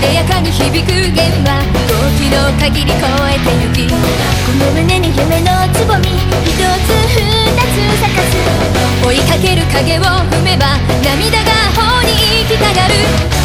れやかに響く弦は時の限り越えてゆき、この胸に夢のつぼみ一つ二つ咲かす。追いかける影を踏めば涙が頬に行きたがる。